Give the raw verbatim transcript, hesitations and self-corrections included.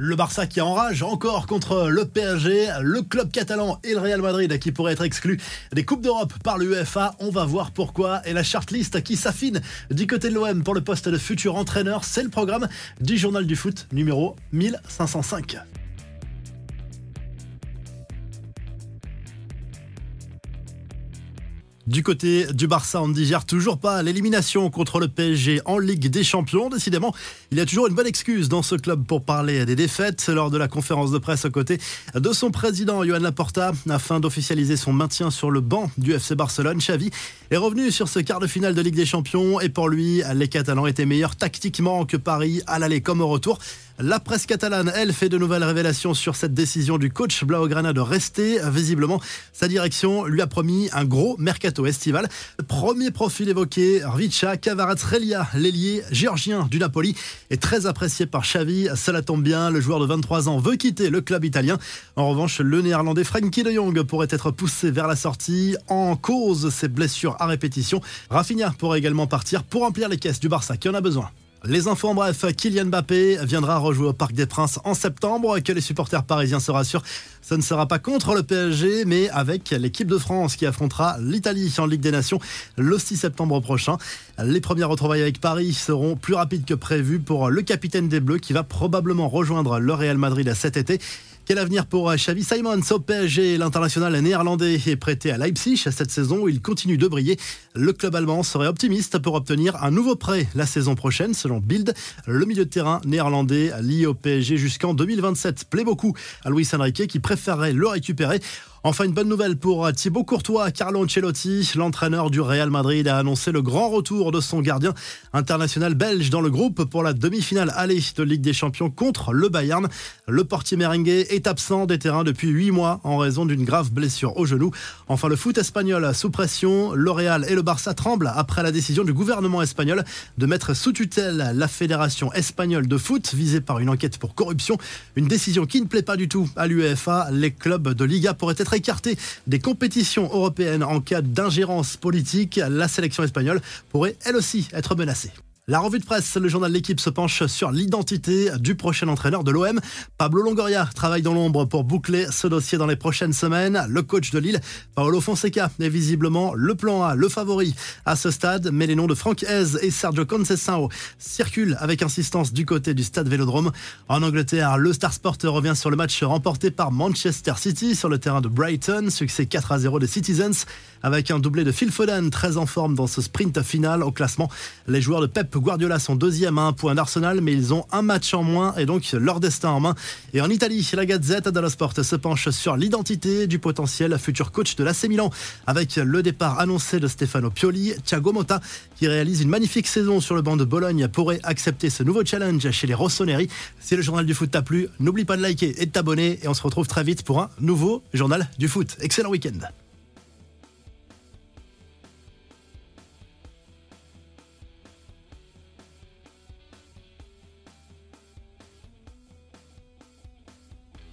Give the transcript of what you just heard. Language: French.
Le Barça qui enrage encore contre le P S G, le club catalan et le Real Madrid qui pourraient être exclus des Coupes d'Europe par l'UEFA. On va voir pourquoi. Et la shortlist qui s'affine du côté de l'O M pour le poste de futur entraîneur. C'est le programme du Journal du Foot numéro mille cinq cent cinq. Du côté du Barça, on ne digère toujours pas l'élimination contre le P S G en Ligue des Champions. Décidément, il y a toujours une bonne excuse dans ce club pour parler des défaites. Lors de la conférence de presse aux côtés de son président, Joan Laporta, afin d'officialiser son maintien sur le banc du F C Barcelone, Xavi est revenu sur ce quart de finale de Ligue des Champions. Et pour lui, les Catalans étaient meilleurs tactiquement que Paris à l'aller comme au retour. La presse catalane, elle, fait de nouvelles révélations sur cette décision du coach Blaugrana de rester. Visiblement, sa direction lui a promis un gros mercato estival. Premier profil évoqué, Richa Kvaratskhelia, l'ailier géorgien du Napoli, est très apprécié par Xavi. Cela tombe bien, le joueur de vingt-trois ans veut quitter le club italien. En revanche, le néerlandais Frenkie de Jong pourrait être poussé vers la sortie. En cause, ses blessures à répétition. Rafinha pourrait également partir pour remplir les caisses du Barça qui en a besoin. Les infos en bref, Kylian Mbappé viendra rejouer au Parc des Princes en septembre. Que les supporters parisiens se rassurent, ce ne sera pas contre le P S G, mais avec l'équipe de France qui affrontera l'Italie en Ligue des Nations le six septembre prochain. Les premières retrouvailles avec Paris seront plus rapides que prévu pour le capitaine des Bleus qui va probablement rejoindre le Real Madrid cet été. Quel avenir pour Xavi Simons au P S G? L'international néerlandais est prêté à Leipzig cette saison où il continue de briller. Le club allemand serait optimiste pour obtenir un nouveau prêt la saison prochaine. Selon Bild, le milieu de terrain néerlandais lié au P S G jusqu'en deux mille vingt-sept plaît beaucoup à Luis Enrique qui préférerait le récupérer. Enfin, une bonne nouvelle pour Thibaut Courtois. Carlo Ancelotti, l'entraîneur du Real Madrid, a annoncé le grand retour de son gardien international belge dans le groupe pour la demi-finale aller de Ligue des Champions contre le Bayern. Le portier merengue est absent des terrains depuis huit mois en raison d'une grave blessure au genou. Enfin, le foot espagnol sous pression. Le Real et le Barça tremblent après la décision du gouvernement espagnol de mettre sous tutelle la Fédération espagnole de foot visée par une enquête pour corruption. Une décision qui ne plaît pas du tout à l'UEFA. Les clubs de Liga pourraient être écarté des compétitions européennes en cas d'ingérence politique. La sélection espagnole pourrait elle aussi être menacée. La revue de presse, le journal L'Équipe se penche sur l'identité du prochain entraîneur de l'O M. Pablo Longoria travaille dans l'ombre pour boucler ce dossier dans les prochaines semaines. Le coach de Lille, Paulo Fonseca, est visiblement le plan A, le favori à ce stade. Mais les noms de Franck Hez et Sergio Conceição circulent avec insistance du côté du stade Vélodrome. En Angleterre, le Star Sport revient sur le match remporté par Manchester City sur le terrain de Brighton. Succès quatre à zéro des Citizens avec un doublé de Phil Foden très en forme dans ce sprint final au classement. Les joueurs de Pep Guardiola sont deuxième à un point d'Arsenal, mais ils ont un match en moins et donc leur destin en main. Et en Italie, la Gazette dello Sport se penche sur l'identité du potentiel futur coach de l'A C Milan avec le départ annoncé de Stefano Pioli. Thiago Motta, qui réalise une magnifique saison sur le banc de Bologne, pourrait accepter ce nouveau challenge chez les Rossoneri. Si le journal du foot t'a plu, n'oublie pas de liker et de t'abonner et on se retrouve très vite pour un nouveau journal du foot. Excellent week-end.